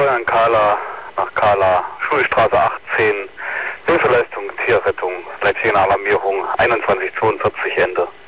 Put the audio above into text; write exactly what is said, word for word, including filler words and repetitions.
Steuern Kala nach Kala, Schulstraße achtzehn, Hilfeleistung, Tierrettung, Leitzigenalarmierung einundzwanzig zweiundvierzig Ende.